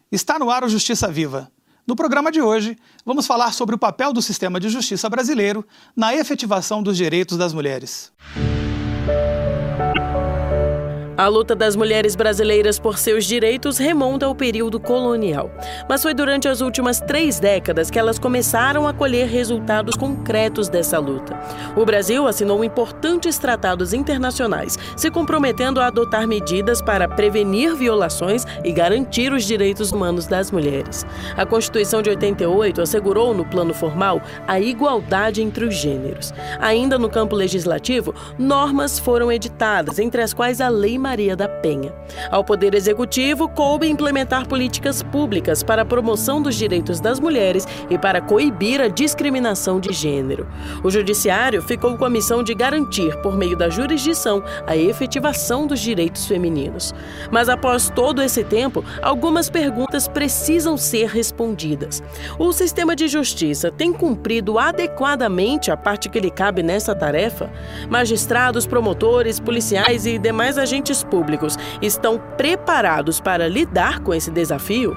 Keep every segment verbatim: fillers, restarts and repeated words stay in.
Está no ar o Justiça Viva. No programa de hoje, vamos falar sobre o papel do sistema de justiça brasileiro na efetivação dos direitos das mulheres. A luta das mulheres brasileiras por seus direitos remonta ao período colonial. Mas foi durante as últimas três décadas que elas começaram a colher resultados concretos dessa luta. O Brasil assinou importantes tratados internacionais, se comprometendo a adotar medidas para prevenir violações e garantir os direitos humanos das mulheres. A Constituição de oitenta e oito assegurou, no plano formal, a igualdade entre os gêneros. Ainda no campo legislativo, normas foram editadas, entre as quais a Lei Maria da Penha. Ao Poder Executivo, coube implementar políticas públicas para a promoção dos direitos das mulheres e para coibir a discriminação de gênero. O Judiciário ficou com a missão de garantir, por meio da jurisdição, a efetivação dos direitos femininos. Mas após todo esse tempo, algumas perguntas precisam ser respondidas. O sistema de justiça tem cumprido adequadamente a parte que lhe cabe nessa tarefa? Magistrados, promotores, policiais e demais agentes públicos estão preparados para lidar com esse desafio?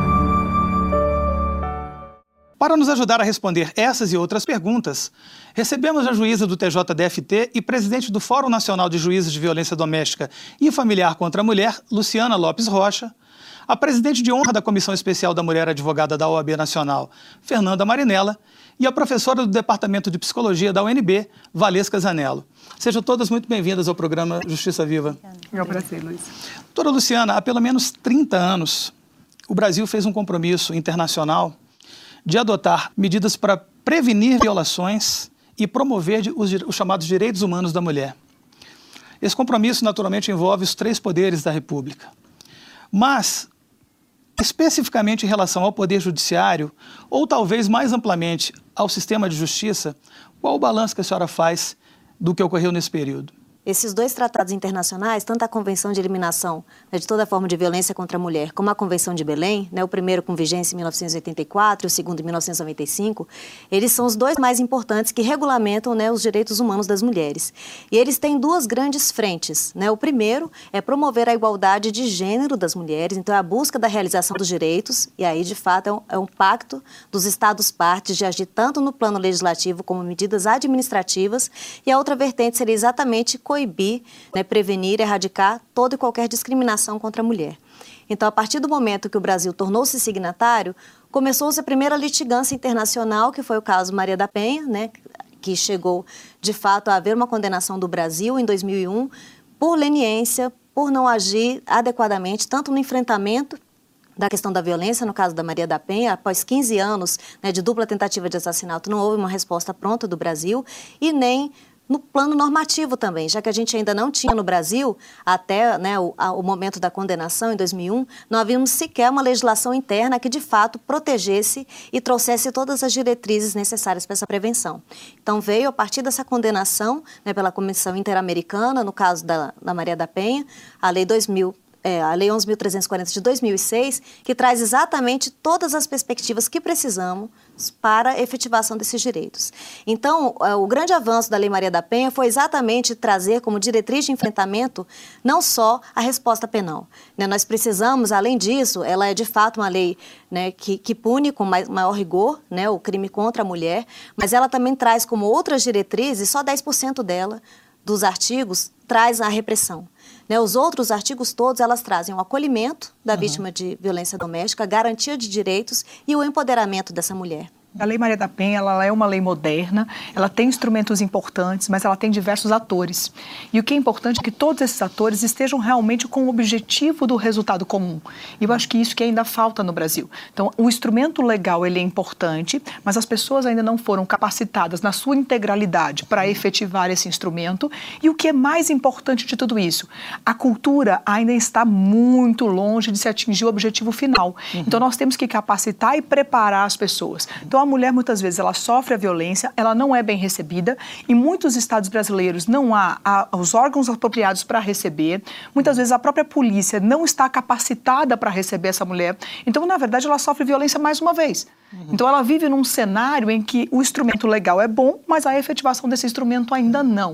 Para nos ajudar a responder essas e outras perguntas, recebemos a juíza do T J D F T e presidente do Fórum Nacional de Juízes de Violência Doméstica e Familiar contra a Mulher, Luciana Lopes Rocha, a presidente de honra da Comissão Especial da Mulher Advogada da O A B Nacional, Fernanda Marinella, e a professora do Departamento de Psicologia da U N B, Valesca Zanello. Sejam todas muito bem-vindas ao programa Justiça Viva. É um prazer, Luiz. Doutora Luciana, há pelo menos trinta anos, o Brasil fez um compromisso internacional de adotar medidas para prevenir violações e promover os, os chamados direitos humanos da mulher. Esse compromisso, naturalmente, envolve os três poderes da República. Mas, especificamente em relação ao Poder Judiciário, ou talvez mais amplamente ao sistema de justiça, qual o balanço que a senhora faz do que ocorreu nesse período? Esses dois tratados internacionais, tanto a Convenção de Eliminação, né, de toda forma de violência contra a mulher, como a Convenção de Belém, né, o primeiro com vigência em mil novecentos e oitenta e quatro e o segundo em mil novecentos e noventa e cinco, eles são os dois mais importantes que regulamentam, né, os direitos humanos das mulheres. E eles têm duas grandes frentes, né? O primeiro é promover a igualdade de gênero das mulheres, então é a busca da realização dos direitos, e aí, de fato, é um, é um pacto dos Estados-partes de agir tanto no plano legislativo como medidas administrativas, e a outra vertente seria exatamente coibir, né, prevenir e erradicar toda e qualquer discriminação contra a mulher. Então, a partir do momento que o Brasil tornou-se signatário, começou-se a primeira litigância internacional, que foi o caso Maria da Penha, né, que chegou, de fato, a haver uma condenação do Brasil em dois mil e um por leniência, por não agir adequadamente, tanto no enfrentamento da questão da violência, no caso da Maria da Penha, após quinze anos, né, de dupla tentativa de assassinato, não houve uma resposta pronta do Brasil, e nem no plano normativo também, já que a gente ainda não tinha no Brasil, até, né, o, a, o momento da condenação em dois mil e um, não havíamos sequer uma legislação interna que de fato protegesse e trouxesse todas as diretrizes necessárias para essa prevenção. Então veio a partir dessa condenação, né, pela Comissão Interamericana, no caso da, da Maria da Penha, a Lei dois mil É, a Lei onze mil trezentos e quarenta de dois mil e seis, que traz exatamente todas as perspectivas que precisamos para a efetivação desses direitos. Então, o grande avanço da Lei Maria da Penha foi exatamente trazer como diretriz de enfrentamento não só a resposta penal, né? Nós precisamos, além disso, ela é de fato uma lei, né, que, que pune com mais, maior rigor, né, o crime contra a mulher, mas ela também traz como outras diretrizes, só dez por cento dela, dos artigos, traz a repressão. Né, os outros artigos todos, elas trazem o acolhimento da uhum. vítima de violência doméstica, a garantia de direitos e o empoderamento dessa mulher. A Lei Maria da Penha, ela é uma lei moderna, ela tem instrumentos importantes, mas ela tem diversos atores. E o que é importante é que todos esses atores estejam realmente com o objetivo do resultado comum. E eu acho que isso que ainda falta no Brasil. Então, o instrumento legal, ele é importante, mas as pessoas ainda não foram capacitadas na sua integralidade para efetivar esse instrumento. E o que é mais importante de tudo isso? A cultura ainda está muito longe de se atingir o objetivo final. Uhum. Então, nós temos que capacitar e preparar as pessoas. Então, a mulher, muitas vezes, ela sofre a violência, ela não é bem recebida. Em muitos estados brasileiros não há, há os órgãos apropriados para receber. Muitas vezes a própria polícia não está capacitada para receber essa mulher. Então, na verdade, ela sofre violência mais uma vez. Uhum. Então, ela vive num cenário em que o instrumento legal é bom, mas a efetivação desse instrumento ainda não.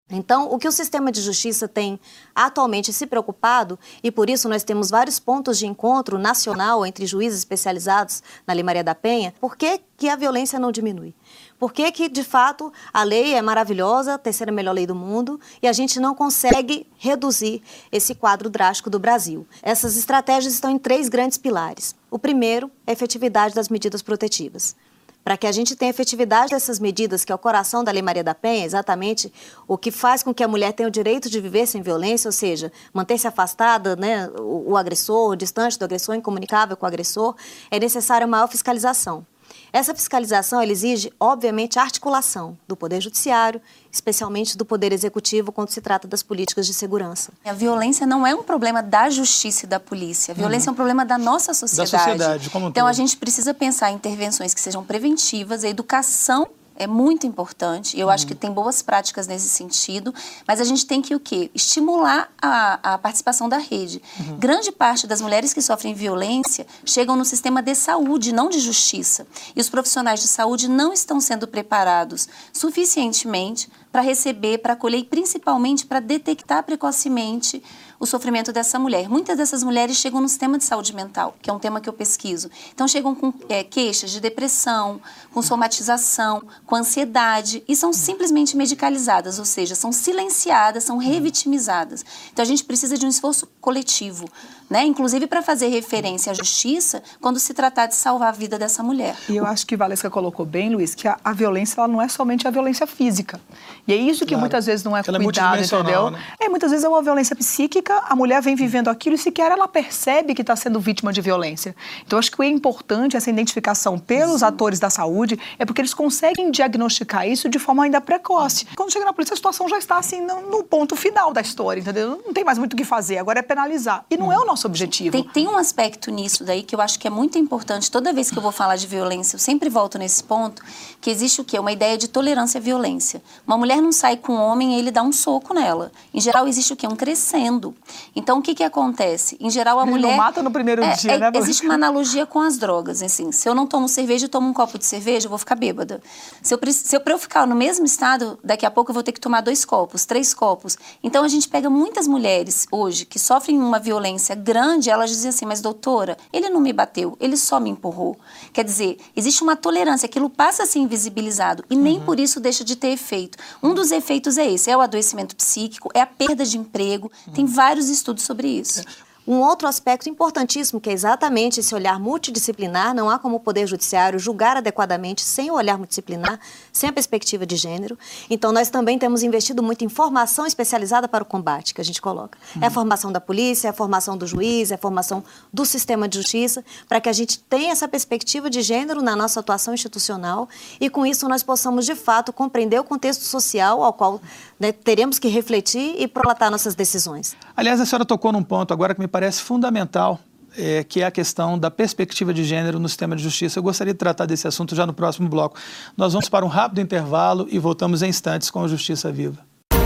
Então, o que o sistema de justiça tem atualmente se preocupado, e por isso nós temos vários pontos de encontro nacional entre juízes especializados na Lei Maria da Penha, por que que a violência não diminui? Por que que, de fato, a lei é maravilhosa, a terceira melhor lei do mundo, e a gente não consegue reduzir esse quadro drástico do Brasil? Essas estratégias estão em três grandes pilares. O primeiro é a efetividade das medidas protetivas. Para que a gente tenha efetividade dessas medidas, que é o coração da Lei Maria da Penha, exatamente o que faz com que a mulher tenha o direito de viver sem violência, ou seja, manter-se afastada, né, o, o agressor, distante do agressor, incomunicável com o agressor, é necessária maior fiscalização. Essa fiscalização ela exige, obviamente, a articulação do Poder Judiciário, especialmente do Poder Executivo, quando se trata das políticas de segurança. A violência não é um problema da justiça e da polícia. A violência uhum. é um problema da nossa sociedade. Da sociedade, como um Então, todo. a gente precisa pensar em intervenções que sejam preventivas, a educação é muito importante, eu uhum. acho que tem boas práticas nesse sentido, mas a gente tem que o quê? Estimular a, a participação da rede. Uhum. Grande parte das mulheres que sofrem violência chegam no sistema de saúde, não de justiça. E os profissionais de saúde não estão sendo preparados suficientemente para receber, para acolher e principalmente para detectar precocemente o sofrimento dessa mulher. Muitas dessas mulheres chegam no sistema de saúde mental, que é um tema que eu pesquiso. Então, chegam com é, queixas de depressão, com somatização, com ansiedade, e são simplesmente medicalizadas, ou seja, são silenciadas, são revitimizadas. Então, a gente precisa de um esforço coletivo, né? Inclusive para fazer referência à justiça quando se tratar de salvar a vida dessa mulher. E eu acho que Valesca colocou bem, Luiz, que a, a violência ela não é somente a violência física. E é isso que claro. muitas vezes não é ela cuidado, é entendeu? Né? É, muitas vezes é uma violência psíquica, a mulher vem vivendo aquilo e sequer ela percebe que está sendo vítima de violência. Então, acho que é importante essa identificação pelos Sim. atores da saúde, é porque eles conseguem diagnosticar isso de forma ainda precoce. Quando chega na polícia, a situação já está assim no, no ponto final da história, entendeu? Não tem mais muito o que fazer, agora é penalizar. E não hum. é o nosso objetivo. Tem, tem um aspecto nisso daí que eu acho que é muito importante. Toda vez que eu vou falar de violência, eu sempre volto nesse ponto, que existe o quê? Uma ideia de tolerância à violência. Uma mulher não sai com um homem e ele dá um soco nela. Em geral, existe o quê? Um crescendo. Então, o que que acontece? Em geral, a ele mulher... não mata no primeiro é, dia, é, né? Existe uma analogia com as drogas, assim. Se eu não tomo cerveja e tomo um copo de cerveja, eu vou ficar bêbada. Se eu, se eu, pra eu ficar no mesmo estado, daqui a pouco eu vou ter que tomar dois copos, três copos. Então, a gente pega muitas mulheres hoje que sofrem uma violência grande, elas dizem assim, mas doutora, ele não me bateu, ele só me empurrou. Quer dizer, existe uma tolerância, aquilo passa a ser invisibilizado e nem uhum. por isso deixa de ter efeito. Um dos efeitos é esse, é o adoecimento psíquico, é a perda de emprego, uhum. tem vários estudos sobre isso. É. Um outro aspecto importantíssimo, que é exatamente esse olhar multidisciplinar, não há como o Poder Judiciário julgar adequadamente sem o olhar multidisciplinar, sem a perspectiva de gênero. Então, nós também temos investido muito em formação especializada para o combate, que a gente coloca. Uhum. É a formação da polícia, é a formação do juiz, é a formação do sistema de justiça, para que a gente tenha essa perspectiva de gênero na nossa atuação institucional e, com isso, nós possamos, de fato, compreender o contexto social ao qual né, teremos que refletir e prolatar nossas decisões. Aliás, a senhora tocou num ponto agora que me parece fundamental, é, que é a questão da perspectiva de gênero no sistema de justiça. Eu gostaria de tratar desse assunto já no próximo bloco. Nós vamos para um rápido intervalo e voltamos em instantes com a Justiça Viva.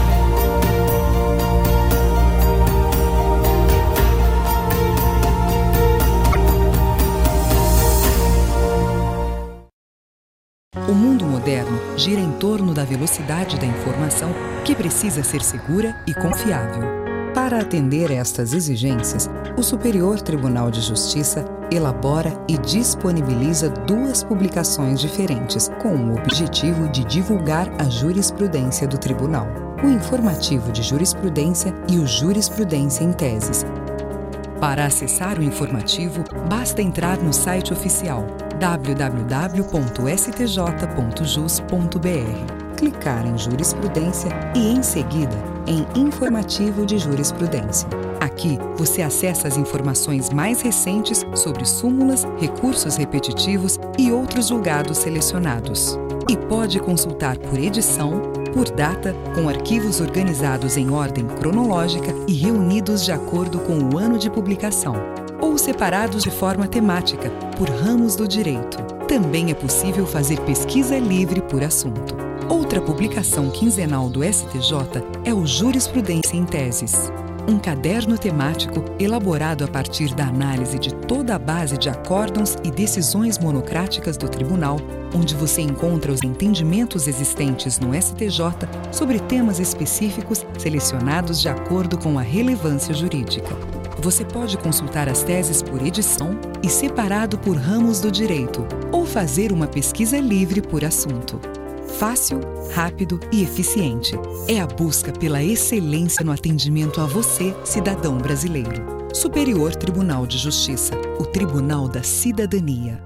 O mundo moderno gira em torno da velocidade da informação que precisa ser segura e confiável. Para atender a estas exigências, o Superior Tribunal de Justiça elabora e disponibiliza duas publicações diferentes, com o objetivo de divulgar a jurisprudência do Tribunal: o Informativo de Jurisprudência e o Jurisprudência em Teses. Para acessar o informativo, basta entrar no site oficial w w w ponto s t j ponto jus ponto b r, clicar em Jurisprudência e, em seguida, em Informativo de Jurisprudência. Aqui, você acessa as informações mais recentes sobre súmulas, recursos repetitivos e outros julgados selecionados. E pode consultar por edição, por data, com arquivos organizados em ordem cronológica e reunidos de acordo com o ano de publicação, ou separados de forma temática, por ramos do direito. Também é possível fazer pesquisa livre por assunto. Outra publicação quinzenal do S T J é o Jurisprudência em Teses. um caderno temático elaborado a partir da análise de toda a base de acórdãos e decisões monocráticas do Tribunal, onde você encontra os entendimentos existentes no S T J sobre temas específicos selecionados de acordo com a relevância jurídica. Você pode consultar as teses por edição e separado por ramos do direito, ou fazer uma pesquisa livre por assunto. Fácil, rápido e eficiente. É a busca pela excelência no atendimento a você, cidadão brasileiro. Superior Tribunal de Justiça, o Tribunal da Cidadania.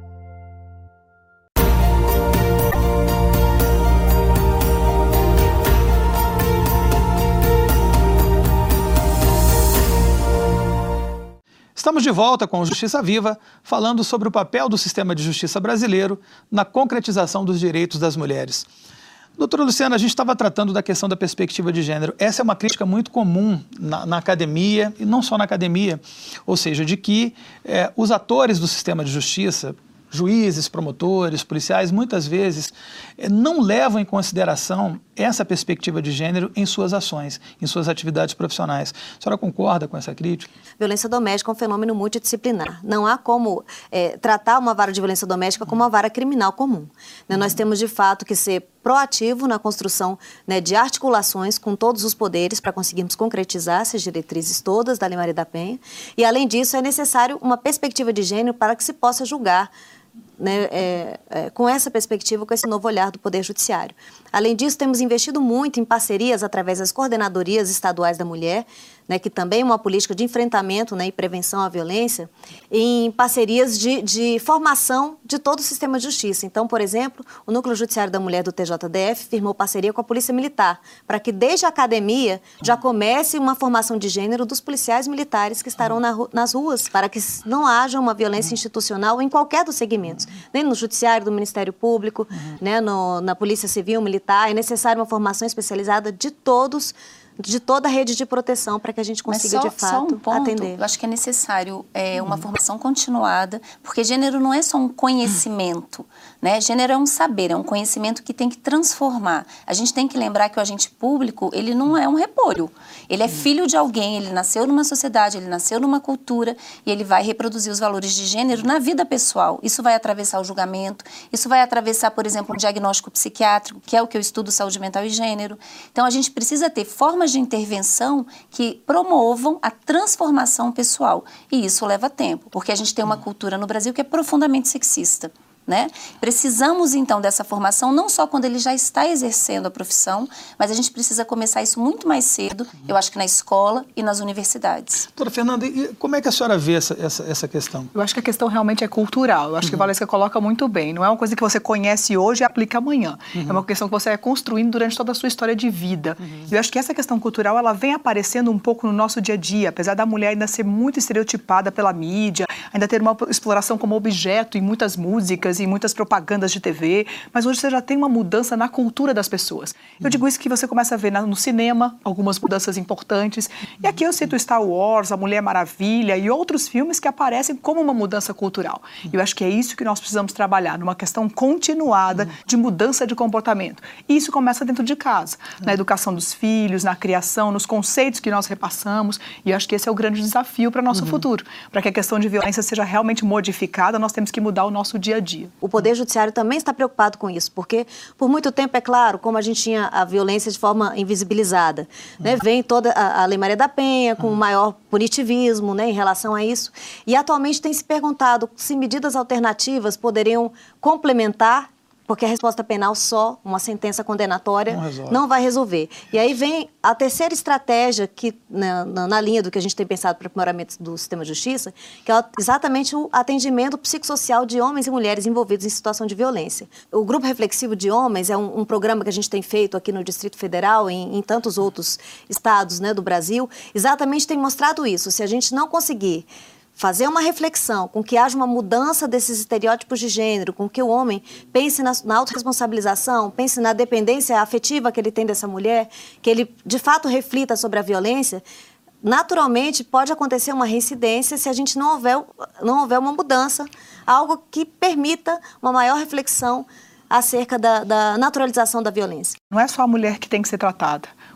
Estamos de volta com o Justiça Viva, falando sobre o papel do sistema de justiça brasileiro na concretização dos direitos das mulheres. Doutora Luciana, a gente estava tratando da questão da perspectiva de gênero. Essa é uma crítica muito comum na, na academia, e não só na academia, ou seja, de que eh, os atores do sistema de justiça, juízes, promotores, policiais, muitas vezes eh, não levam em consideração essa perspectiva de gênero em suas ações, em suas atividades profissionais. A senhora concorda com essa crítica? Violência doméstica é um fenômeno multidisciplinar. Não há como é, tratar uma vara de violência doméstica como uma vara criminal comum. Né? Nós temos, de fato, que ser proativo na construção, né, de articulações com todos os poderes para conseguirmos concretizar essas diretrizes todas da Lei Maria da Penha. E, além disso, é necessário uma perspectiva de gênero para que se possa julgar, né, é, é, com essa perspectiva, com esse novo olhar do Poder Judiciário. Além disso, temos investido muito em parcerias através das coordenadorias estaduais da mulher, né, que também é uma política de enfrentamento, né, e prevenção à violência, em parcerias de, de formação de todo o sistema de justiça. Então, por exemplo, o Núcleo Judiciário da Mulher do T J D F firmou parceria com a Polícia Militar, para que desde a academia já comece uma formação de gênero dos policiais militares que estarão na, nas ruas, para que não haja uma violência institucional em qualquer dos segmentos, nem no Judiciário do Ministério Público, uhum. né, no, na Polícia Civil, Militar. É necessária uma formação especializada de todos, de toda a rede de proteção para que a gente consiga, só, de fato, só um ponto, atender. Eu acho que é necessário é, uma uhum. formação continuada, porque gênero não é só um conhecimento, uhum. né? Gênero é um saber, é um conhecimento que tem que transformar. A gente tem que lembrar que o agente público, ele não é um repolho. Ele é filho de alguém, ele nasceu numa sociedade, ele nasceu numa cultura e ele vai reproduzir os valores de gênero na vida pessoal. Isso vai atravessar o julgamento, isso vai atravessar, por exemplo, um diagnóstico psiquiátrico, que é o que eu estudo, saúde mental e gênero. Então, a gente precisa ter formas de intervenção que promovam a transformação pessoal. E isso leva tempo, porque a gente tem uma cultura no Brasil que é profundamente sexista. Né? Precisamos, então, dessa formação, não só quando ele já está exercendo a profissão, mas a gente precisa começar isso muito mais cedo, eu acho que na escola e nas universidades. Doutora Fernanda, e como é que a senhora vê essa, essa, essa questão? Eu acho que a questão realmente é cultural. Eu acho uhum. que a Valesca coloca muito bem. Não é uma coisa que você conhece hoje e aplica amanhã. Uhum. É uma questão que você vai construindo durante toda a sua história de vida. Uhum. Eu acho que essa questão cultural, ela vem aparecendo um pouco no nosso dia a dia, apesar da mulher ainda ser muito estereotipada pela mídia, ainda ter uma exploração como objeto em muitas músicas, em muitas propagandas de T V, mas hoje você já tem uma mudança na cultura das pessoas. Eu digo isso que você começa a ver no cinema, algumas mudanças importantes, e aqui eu cito Star Wars, A Mulher Maravilha e outros filmes que aparecem como uma mudança cultural. Eu acho que é isso que nós precisamos trabalhar, numa questão continuada de mudança de comportamento. E isso começa dentro de casa, na educação dos filhos, na criação, nos conceitos que nós repassamos, e eu acho que esse é o grande desafio para o nosso uhum. futuro. Para que a questão de violência seja realmente modificada, nós temos que mudar o nosso dia a dia. O Poder Judiciário também está preocupado com isso, porque por muito tempo, é claro, como a gente tinha a violência de forma invisibilizada, uhum. né, vem toda a, a Lei Maria da Penha com uhum. maior punitivismo, né, em relação a isso, e atualmente tem se perguntado se medidas alternativas poderiam complementar, porque a resposta penal só, uma sentença condenatória, não, não vai resolver. E aí vem a terceira estratégia, que, na, na, na linha do que a gente tem pensado para o aprimoramento do sistema de justiça, que é exatamente o atendimento psicossocial de homens e mulheres envolvidos em situação de violência. O Grupo Reflexivo de Homens é um, um programa que a gente tem feito aqui no Distrito Federal, em, em tantos outros estados, né, do Brasil, exatamente tem mostrado isso. Se a gente não conseguir fazer uma reflexão, com que haja uma mudança desses estereótipos de gênero, com que o homem pense na, na autorresponsabilização, pense na dependência afetiva que ele tem dessa mulher, que ele de fato reflita sobre a violência, naturalmente pode acontecer uma reincidência se a gente não houver, não houver uma mudança, algo que permita uma maior reflexão acerca da, da naturalização da violência. Não é só a mulher que tem que ser tratada.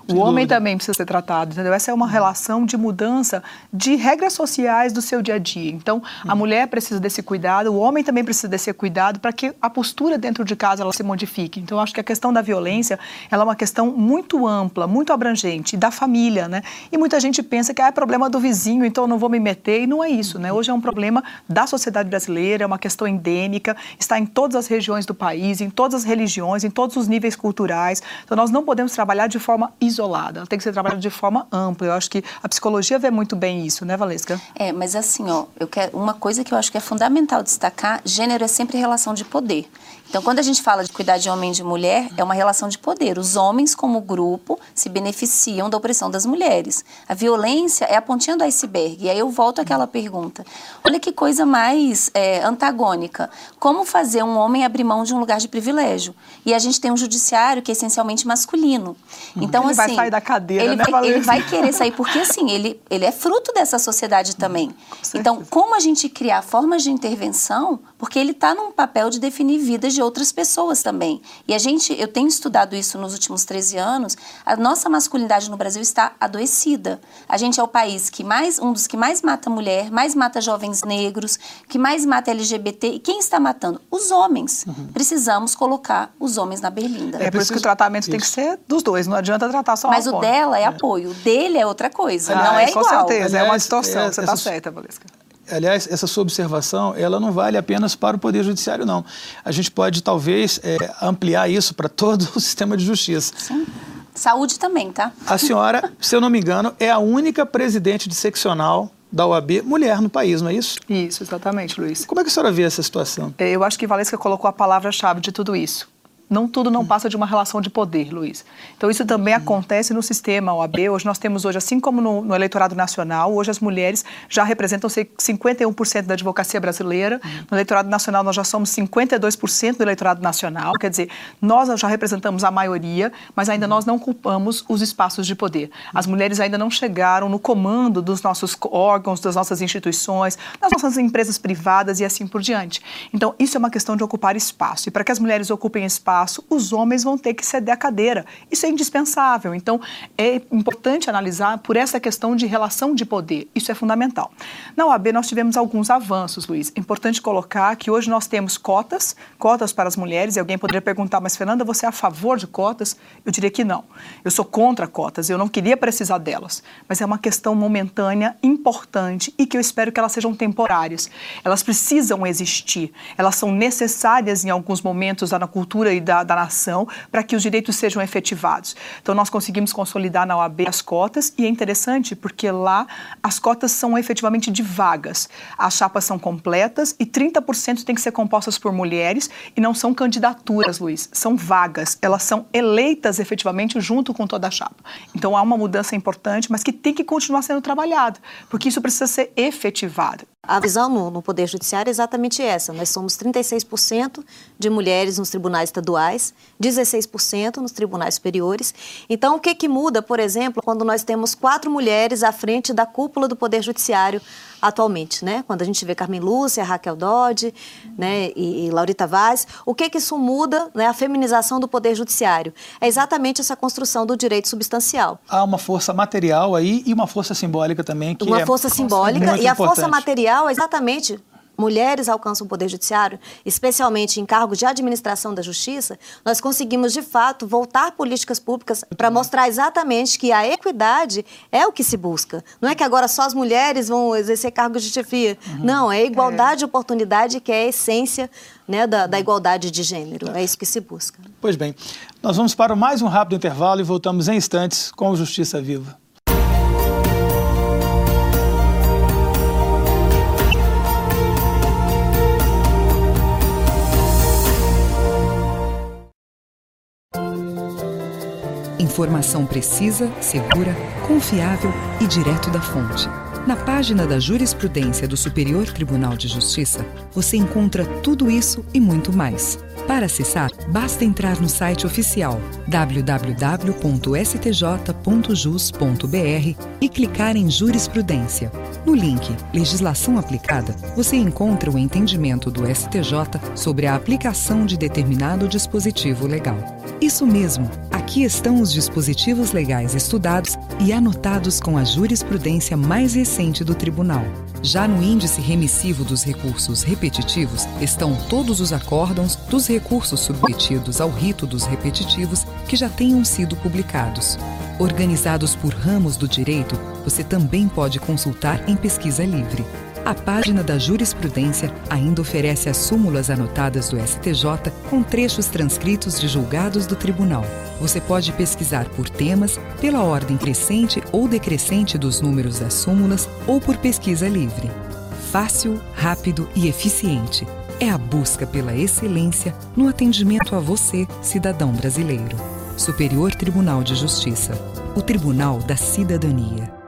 O homem também precisa ser tratado, entendeu? Essa é uma relação de mudança de regras sociais do seu dia a dia. Então, a mulher precisa desse cuidado, o homem também precisa desse cuidado para que a postura dentro de casa ela se modifique. Então, eu acho que a questão da violência, ela é uma questão muito ampla, muito abrangente, da família, né? E muita gente pensa que ah, é problema do vizinho, então eu não vou me meter, e não é isso, né? Hoje é um problema da sociedade brasileira, é uma questão endêmica, está em todas as regiões do país, em todas as religiões, em todos os níveis culturais. Então, nós não podemos trabalhar de forma isolada, ela tem que ser trabalhada de forma ampla. Eu acho que a psicologia vê muito bem isso, né, Valesca? É, mas assim, ó, eu quero, uma coisa que eu acho que é fundamental destacar, gênero é sempre relação de poder. Então, quando a gente fala de cuidar de homem e de mulher, é uma relação de poder. Os homens, como grupo, se beneficiam da opressão das mulheres. A violência é a pontinha do iceberg. E aí eu volto àquela pergunta. Olha que coisa mais é, antagônica. Como fazer um homem abrir mão de um lugar de privilégio? E a gente tem um judiciário que é essencialmente masculino. Então, ele assim, vai sair da cadeira, ele né, vai, ele vai querer sair, porque assim, ele, ele é fruto dessa sociedade também. Então, como a gente criar formas de intervenção, porque ele está num papel de definir vidas de outras pessoas também. E a gente, eu tenho estudado isso nos últimos treze anos, a nossa masculinidade no Brasil está adoecida. A gente é o país que mais, um dos que mais mata mulher, mais mata jovens negros, que mais mata L G B T. E quem está matando? Os homens. Uhum. Precisamos colocar os homens na berlinda. É, é por isso que o tratamento isso. tem que ser dos dois, não adianta tratar só Mas um o dela é, é apoio, o dele é outra coisa, ah, não é, é com igual. Com certeza, Aliás, é uma distorção, é, você está certa, Valesca. Aliás, essa sua observação, ela não vale apenas para o Poder Judiciário, não. A gente pode, talvez, é, ampliar isso para todo o sistema de justiça. Sim. Saúde também, tá? A senhora, se eu não me engano, é a única presidente de seccional da O A B mulher no país, não é isso? Isso, exatamente, Luiz. Como é que a senhora vê essa situação? Eu acho que Valesca colocou a palavra-chave de tudo isso. Não tudo não passa de uma relação de poder, Luiz. Então, isso também acontece no sistema O A B. Hoje nós temos, hoje, assim como no, no eleitorado nacional, hoje as mulheres já representam cinquenta e um por cento da advocacia brasileira. No eleitorado nacional, nós já somos cinquenta e dois por cento do eleitorado nacional. Quer dizer, nós já representamos a maioria, mas ainda nós não ocupamos os espaços de poder. As mulheres ainda não chegaram no comando dos nossos órgãos, das nossas instituições, das nossas empresas privadas e assim por diante. Então, isso é uma questão de ocupar espaço. E para que as mulheres ocupem espaço, os homens vão ter que ceder a cadeira. Isso é indispensável. Então, é importante analisar por essa questão de relação de poder. Isso é fundamental. Na O A B, nós tivemos alguns avanços, Luiz. É importante colocar que hoje nós temos cotas, cotas para as mulheres, e alguém poderia perguntar, mas Fernanda, você é a favor de cotas? Eu diria que não. Eu sou contra cotas, eu não queria precisar delas. Mas é uma questão momentânea, importante, e que eu espero que elas sejam temporárias. Elas precisam existir. Elas são necessárias em alguns momentos na cultura e Da, da nação, para que os direitos sejam efetivados. Então, nós conseguimos consolidar na O A B as cotas, e é interessante porque lá as cotas são efetivamente de vagas. As chapas são completas e trinta por cento tem que ser compostas por mulheres, e não são candidaturas, Luiz, são vagas. Elas são eleitas efetivamente junto com toda a chapa. Então, há uma mudança importante, mas que tem que continuar sendo trabalhada, porque isso precisa ser efetivado. A visão no, no Poder Judiciário é exatamente essa. Nós somos trinta e seis por cento de mulheres nos tribunais estaduais, dezesseis por cento nos tribunais superiores. Então, o que, que muda, por exemplo, quando nós temos quatro mulheres à frente da cúpula do Poder Judiciário atualmente, né? Quando a gente vê Carmen Lúcia, Raquel Dodge, né? e, e Laurita Vaz, o que, que isso muda, né? A feminização do Poder Judiciário? É exatamente essa construção do direito substancial. Há uma força material aí e uma força simbólica também. Que uma é força simbólica muito e a importante. Força material é exatamente... Mulheres alcançam o Poder Judiciário, especialmente em cargos de administração da justiça, nós conseguimos, de fato, voltar políticas públicas para mostrar exatamente que a equidade é o que se busca. Não é que agora só as mulheres vão exercer cargos de chefia. Uhum. Não, é a igualdade é. de oportunidade que é a essência, né, da, da igualdade de gênero. É isso que se busca. Pois bem, nós vamos para mais um rápido intervalo e voltamos em instantes com o Justiça Viva. Informação precisa, segura, confiável e direto da fonte. Na página da Jurisprudência do Superior Tribunal de Justiça, você encontra tudo isso e muito mais. Para acessar, basta entrar no site oficial w w w ponto s t j ponto jus ponto b r e clicar em Jurisprudência. No link Legislação Aplicada, você encontra o entendimento do S T J sobre a aplicação de determinado dispositivo legal. Isso mesmo, aqui Aqui estão os dispositivos legais estudados e anotados com a jurisprudência mais recente do Tribunal. Já no índice remissivo dos recursos repetitivos estão todos os acórdãos dos recursos submetidos ao rito dos repetitivos que já tenham sido publicados. Organizados por ramos do direito, você também pode consultar em pesquisa livre. A página da jurisprudência ainda oferece as súmulas anotadas do S T J com trechos transcritos de julgados do tribunal. Você pode pesquisar por temas, pela ordem crescente ou decrescente dos números das súmulas ou por pesquisa livre. Fácil, rápido e eficiente. É a busca pela excelência no atendimento a você, cidadão brasileiro. Superior Tribunal de Justiça. O Tribunal da Cidadania.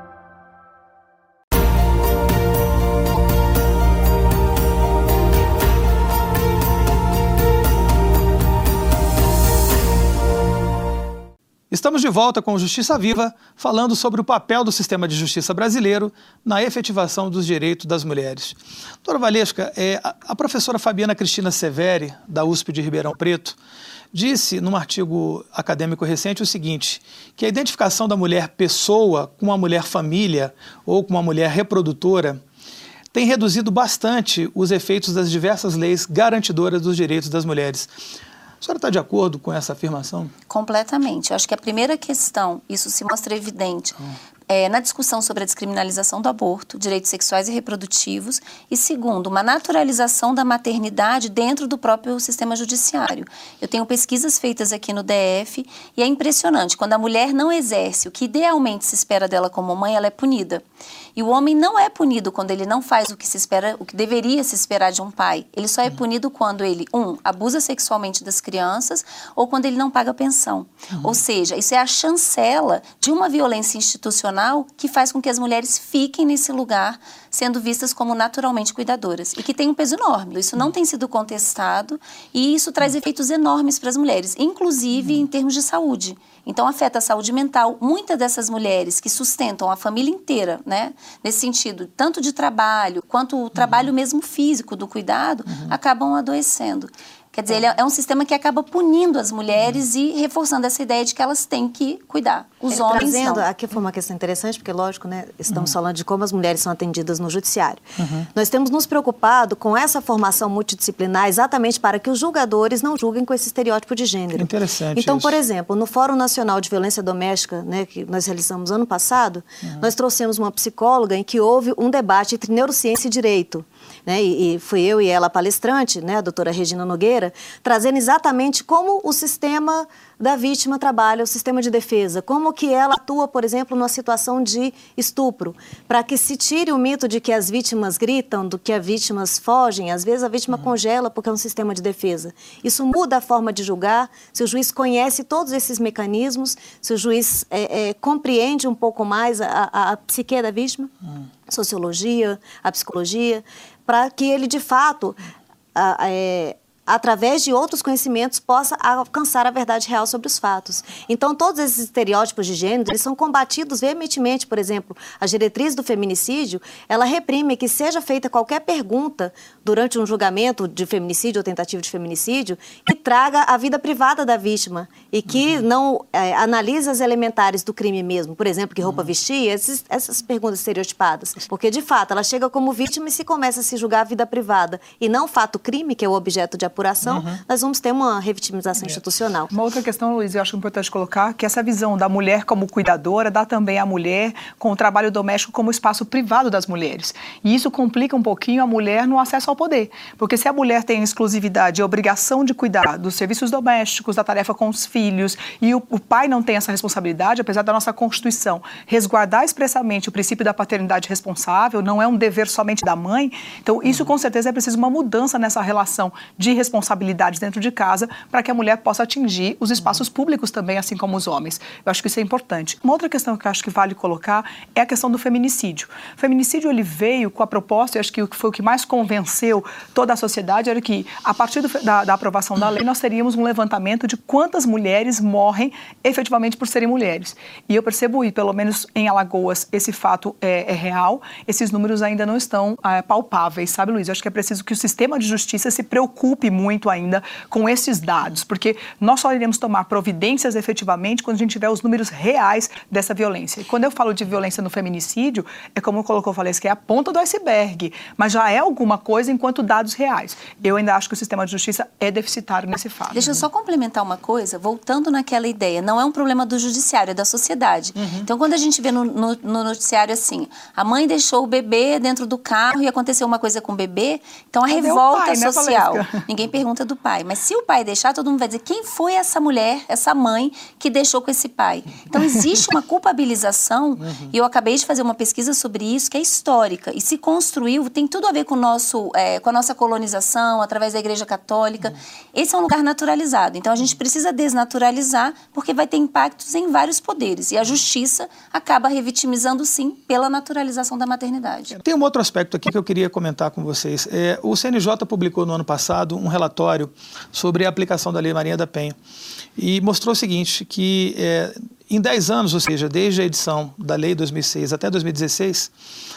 Estamos de volta com o Justiça Viva, falando sobre o papel do sistema de justiça brasileiro na efetivação dos direitos das mulheres. Doutora Valesca, é, a, a professora Fabiana Cristina Severi, da U S P de Ribeirão Preto, disse num artigo acadêmico recente o seguinte, que a identificação da mulher pessoa com uma mulher família ou com uma mulher reprodutora tem reduzido bastante os efeitos das diversas leis garantidoras dos direitos das mulheres. A senhora está de acordo com essa afirmação? Completamente. Eu acho que a primeira questão, isso se mostra evidente, é, na discussão sobre a descriminalização do aborto, direitos sexuais e reprodutivos, e segundo, uma naturalização da maternidade dentro do próprio sistema judiciário. Eu tenho pesquisas feitas aqui no D F e é impressionante, quando a mulher não exerce o que idealmente se espera dela como mãe, ela é punida. E o homem não é punido quando ele não faz o que se espera, o que deveria se esperar de um pai. Ele só é punido quando ele, um, abusa sexualmente das crianças ou quando ele não paga pensão. Uhum. Ou seja, isso é a chancela de uma violência institucional que faz com que as mulheres fiquem nesse lugar sendo vistas como naturalmente cuidadoras e que tem um peso enorme. Isso não tem sido contestado e isso traz efeitos enormes para as mulheres, inclusive em termos de saúde. Então, afeta a saúde mental. Muitas dessas mulheres que sustentam a família inteira, né, nesse sentido, tanto de trabalho, quanto o trabalho mesmo físico do cuidado, uhum. acabam adoecendo. Quer dizer, ele é um sistema que acaba punindo as mulheres e reforçando essa ideia de que elas têm que cuidar. Os é, homens trazendo, não. Aqui foi uma questão interessante, porque, lógico, né, estamos uhum. falando de como as mulheres são atendidas no judiciário. Uhum. Nós temos nos preocupado com essa formação multidisciplinar exatamente para que os julgadores não julguem com esse estereótipo de gênero. Interessante Então, isso. por exemplo, no Fórum Nacional de Violência Doméstica, né, que nós realizamos ano passado, uhum. nós trouxemos uma psicóloga em que houve um debate entre neurociência e direito. Né, e, e fui eu e ela palestrante, né, a doutora Regina Nogueira, trazendo exatamente como o sistema da vítima trabalha, o sistema de defesa, como que ela atua, por exemplo, numa situação de estupro, para que se tire o mito de que as vítimas gritam, do que as vítimas fogem, às vezes a vítima uhum. congela porque é um sistema de defesa. Isso muda a forma de julgar, se o juiz conhece todos esses mecanismos, se o juiz é, é, compreende um pouco mais a, a, a psique da vítima, uhum. sociologia, a psicologia, para que ele, de fato, a, é, através de outros conhecimentos, possa alcançar a verdade real sobre os fatos. Então, todos esses estereótipos de gênero, eles são combatidos veementemente. Por exemplo, a diretriz do feminicídio, ela reprime que seja feita qualquer pergunta durante um julgamento de feminicídio ou tentativa de feminicídio que traga a vida privada da vítima e que uhum. não é, analise as elementares do crime mesmo. Por exemplo, que roupa uhum. vestir, esses, essas perguntas estereotipadas. Porque, de fato, ela chega como vítima e se começa a se julgar a vida privada e não o fato-crime, que é o objeto de apuração, uhum. nós vamos ter uma revitimização é. institucional. Uma outra questão, Luiz, eu acho importante colocar, que essa visão da mulher como cuidadora dá também à mulher com o trabalho doméstico como espaço privado das mulheres. E isso complica um pouquinho a mulher no acesso ao poder. Porque se a mulher tem exclusividade e obrigação de cuidar dos serviços domésticos, da tarefa com os filhos, e o, o pai não tem essa responsabilidade, apesar da nossa Constituição resguardar expressamente o princípio da paternidade responsável, não é um dever somente da mãe, então isso com certeza é preciso uma mudança nessa relação de responsabilidades dentro de casa para que a mulher possa atingir os espaços públicos também, assim como os homens. Eu acho que isso é importante. Uma outra questão que eu acho que vale colocar é a questão do feminicídio. O feminicídio, ele veio com a proposta, e acho que o que foi o que mais convenceu toda a sociedade, era que, a partir do, da, da aprovação da lei, nós teríamos um levantamento de quantas mulheres morrem efetivamente por serem mulheres. E eu percebo, e pelo menos em Alagoas, esse fato é, é real, esses números ainda não estão é, palpáveis, sabe, Luiz? Eu acho que é preciso que o sistema de justiça se preocupe muito ainda com esses dados, porque nós só iremos tomar providências efetivamente quando a gente tiver os números reais dessa violência. E quando eu falo de violência no feminicídio, é como colocou o Valesca, que é a ponta do iceberg, mas já é alguma coisa enquanto dados reais. Eu ainda acho que o sistema de justiça é deficitário nesse fato. Deixa eu só complementar uma coisa, voltando naquela ideia, não é um problema do judiciário, é da sociedade. Uhum. Então, quando a gente vê no, no, no noticiário assim, a mãe deixou o bebê dentro do carro e aconteceu uma coisa com o bebê, então a Cadê revolta pai, social, né, ninguém pergunta do pai, mas se o pai deixar, todo mundo vai dizer, quem foi essa mulher, essa mãe que deixou com esse pai? Então, existe uma culpabilização, uhum. e eu acabei de fazer uma pesquisa sobre isso, que é histórica, e se construiu, tem tudo a ver com, o nosso, é, com a nossa colonização, através da Igreja Católica. Uhum. Esse é um lugar naturalizado, então a gente precisa desnaturalizar, porque vai ter impactos em vários poderes, e a justiça acaba revitimizando, sim, pela naturalização da maternidade. Tem um outro aspecto aqui que eu queria comentar com vocês. É, o C N J publicou no ano passado um relatório sobre a aplicação da Lei Maria da Penha, e mostrou o seguinte, que é, em dez anos, ou seja, desde a edição da Lei dois mil e seis até dois mil e dezesseis,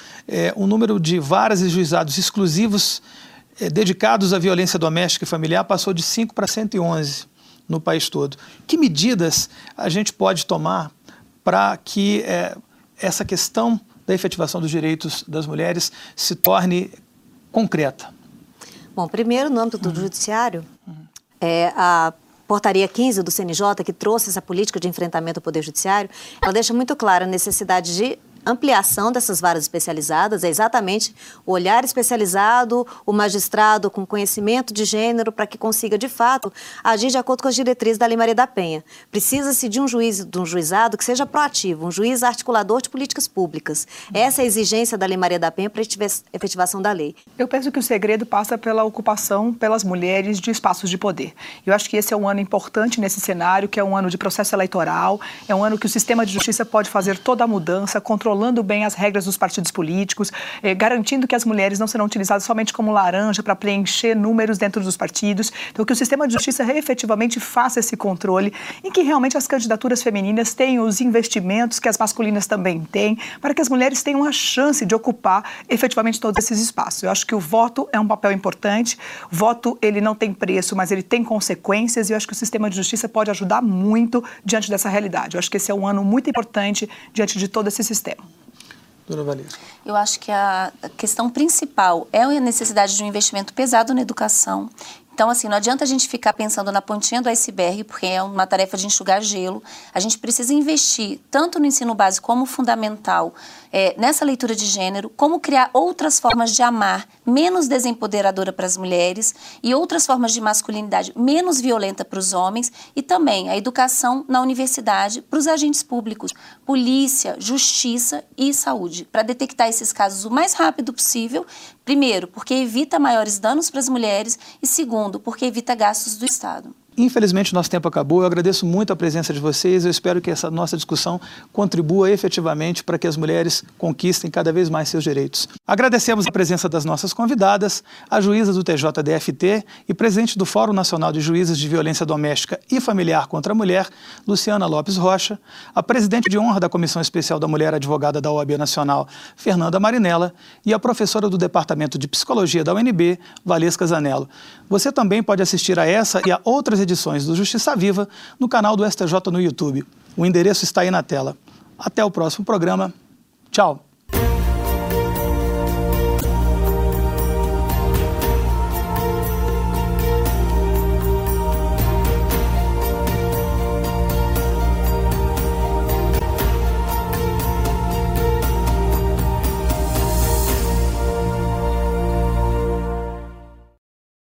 é, o número de varas e juizados exclusivos é, dedicados à violência doméstica e familiar passou de cinco para cento e onze no país todo. Que medidas a gente pode tomar para que é, essa questão da efetivação dos direitos das mulheres se torne concreta? Bom, primeiro, no âmbito do uhum. judiciário, uhum. é, a Portaria quinze do C N J, que trouxe essa política de enfrentamento ao Poder Judiciário, ela deixa muito clara a necessidade de ampliação dessas varas especializadas, é exatamente o olhar especializado, o magistrado com conhecimento de gênero para que consiga, de fato, agir de acordo com as diretrizes da Lei Maria da Penha. Precisa-se de um juiz, de um juizado que seja proativo, um juiz articulador de políticas públicas. Essa é a exigência da Lei Maria da Penha para a efetivação da lei. Eu penso que o segredo passa pela ocupação pelas mulheres de espaços de poder. Eu acho que esse é um ano importante nesse cenário, que é um ano de processo eleitoral, é um ano que o sistema de justiça pode fazer toda a mudança, controlando bem as regras dos partidos políticos, eh, garantindo que as mulheres não serão utilizadas somente como laranja para preencher números dentro dos partidos. Então, que o sistema de justiça efetivamente faça esse controle e que realmente as candidaturas femininas tenham os investimentos que as masculinas também têm, para que as mulheres tenham a chance de ocupar efetivamente todos esses espaços. Eu acho que o voto é um papel importante. O voto, ele não tem preço, mas ele tem consequências, e eu acho que o sistema de justiça pode ajudar muito diante dessa realidade. Eu acho que esse é um ano muito importante diante de todo esse sistema. Dona Valesca. Eu acho que a questão principal é a necessidade de um investimento pesado na educação. Então, assim, não adianta a gente ficar pensando na pontinha do iceberg, porque é uma tarefa de enxugar gelo. A gente precisa investir tanto no ensino básico como fundamental, é, nessa leitura de gênero, como criar outras formas de amar menos desempoderadora para as mulheres e outras formas de masculinidade menos violenta para os homens, e também a educação na universidade para os agentes públicos, polícia, justiça e saúde, para detectar esses casos o mais rápido possível. Primeiro, porque evita maiores danos para as mulheres, e segundo, porque evita gastos do Estado. Infelizmente, nosso tempo acabou. Eu agradeço muito a presença de vocês. Eu espero que essa nossa discussão contribua efetivamente para que as mulheres conquistem cada vez mais seus direitos. Agradecemos a presença das nossas convidadas, a juíza do T J D F T e presidente do Fórum Nacional de Juízes de Violência Doméstica e Familiar contra a Mulher, Luciana Lopes Rocha, a presidente de honra da Comissão Especial da Mulher, advogada da O A B Nacional, Fernanda Marinella, e a professora do Departamento de Psicologia da U N B, Valesca Zanello. Você também pode assistir a essa e a outras edições do Justiça Viva no canal do S T J no YouTube. O endereço está aí na tela. Até o próximo programa. Tchau.